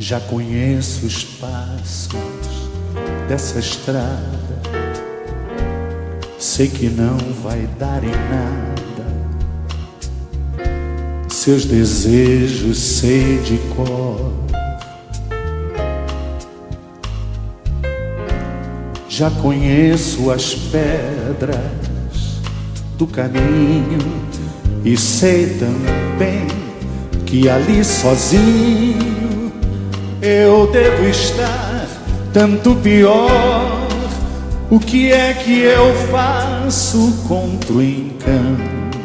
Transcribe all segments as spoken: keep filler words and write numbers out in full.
Já conheço os passos dessa estrada, sei que não vai dar em nada. Seus desejos sei de cor. Já conheço as pedras do caminho e sei também que ali sozinho eu devo estar tanto pior. O que é que eu faço contra o encanto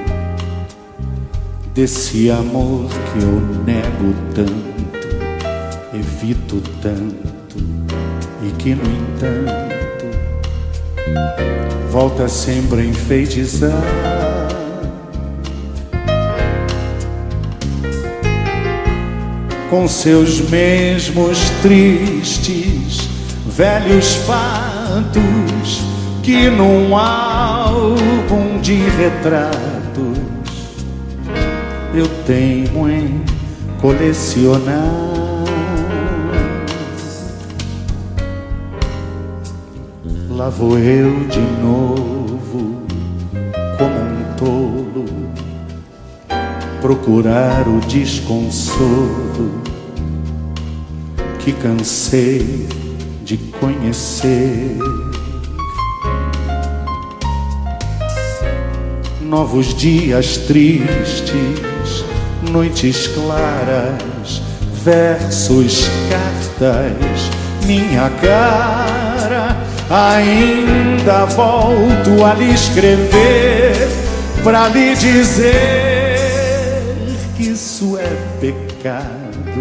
desse amor que eu nego tanto, evito tanto e que no entanto volta sempre a enfeitiçar? Com seus mesmos tristes velhos fatos que num álbum de retratos eu teimo em colecionar. Lá vou eu de novo como um tolo procurar o desconsolo que cansei de conhecer. Novos dias tristes, noites claras, versos, cartas, minha cara. Ainda volto a lhe escrever pra lhe dizer que isso é pecado.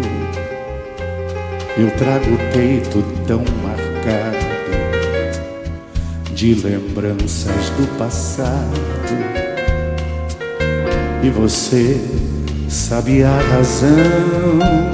Eu trago o peito tão marcado de lembranças do passado, e você sabe a razão.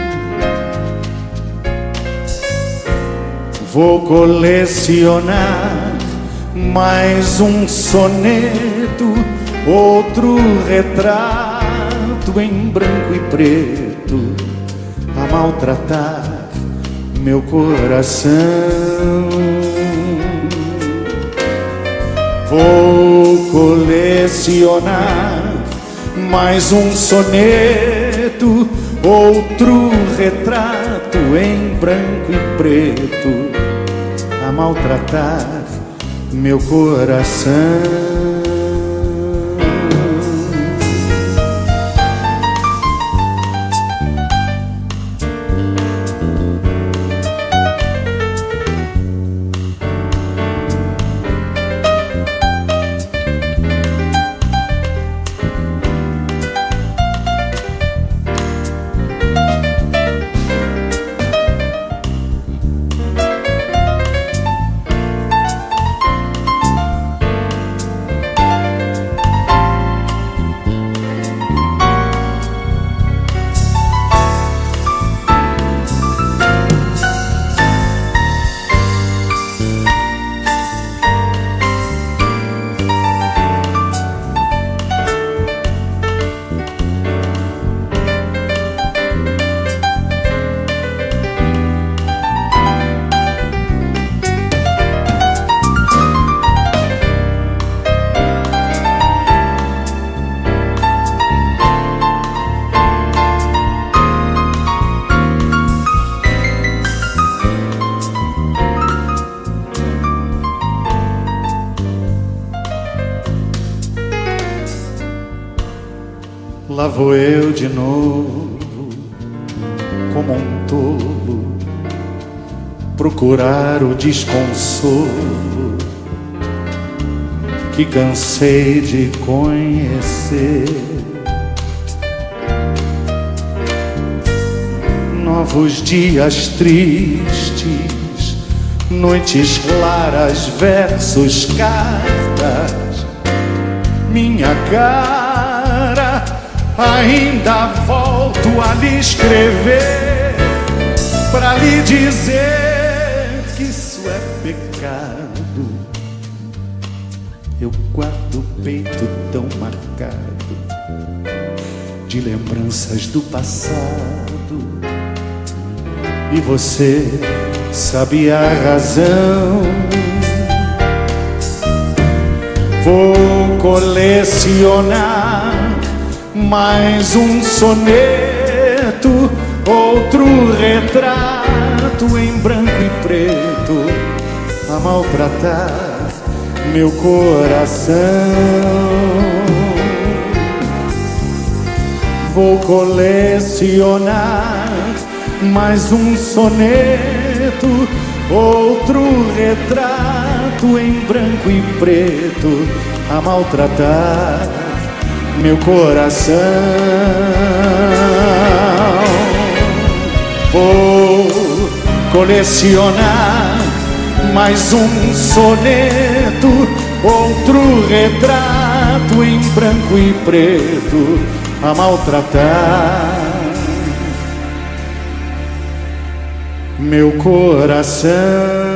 Vou colecionar mais um soneto, outro retrato em branco e preto, a maltratar meu coração. Vou colecionar mais um soneto, outro retrato em branco e preto, a maltratar meu coração. Lá vou eu de novo, como um tolo, procurar o desconsolo que cansei de conhecer. Novos dias tristes, noites claras, versos, cartas, minha cara. Ainda volto a lhe escrever pra lhe dizer que isso é pecado. Eu guardo o peito tão marcado de lembranças do passado, e você sabe a razão. Vou colecionar mais um soneto, outro retrato em branco e preto, a maltratar meu coração. Vou colecionar mais um soneto, outro retrato em branco e preto, a maltratar meu coração. Vou colecionar mais um soneto, outro retrato em branco e preto, a maltratar meu coração.